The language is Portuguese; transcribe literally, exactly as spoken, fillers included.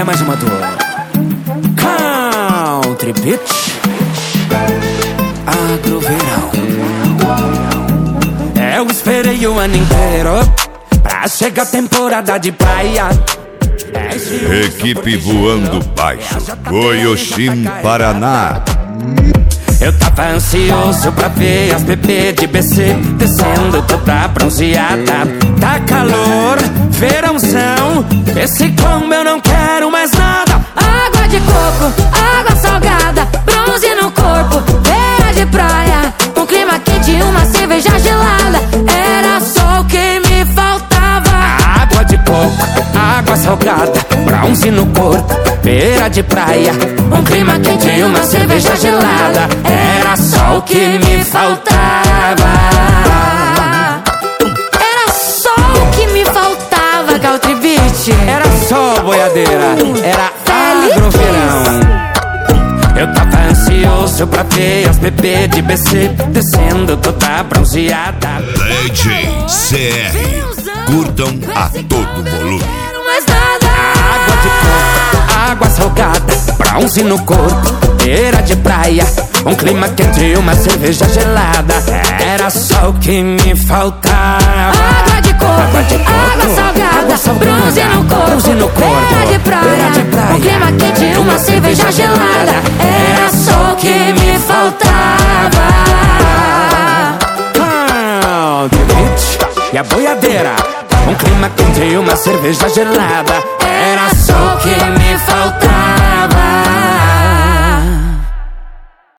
é mais uma do Country Beach Agroverão. Eu esperei o ano inteiro pra chegar a temporada de praia. Equipe voando baixo, Goiôxim, Paraná. Eu tava ansioso pra ver as bebês de B C descendo toda bronzeada. Tá calor, verãozão, esse combo eu não quero mais nada. Água de coco, água salgada, bronze no corpo, beira de praia, um clima quente e uma cerveja gelada. Era só o que me faltava. Água de coco, água salgada, bronze no corpo, beira de praia, um clima quente e uma cerveja gelada. Era só o que me faltava. Era só o que me faltava, Country Beach. Era só boiadeira, era agroverão. Eu tava ansioso pra ver as bebês de B C descendo toda bronzeada. D J C R, curtam a todo volume. Mais nada. Água de coco, água salgada, bronze no corpo, beira de praia, um clima quente e uma cerveja gelada. Era só o que me faltava. Água de coco, água, de coco, água salgada, água salgada, bronze no corpo, bronze no corpo, beira de praia, beira de praia, um clima quente e uma cerveja gelada. Era só o que me faltava. Country Beach e a boiadeira, um clima quente e uma cerveja gelada. Era só o que me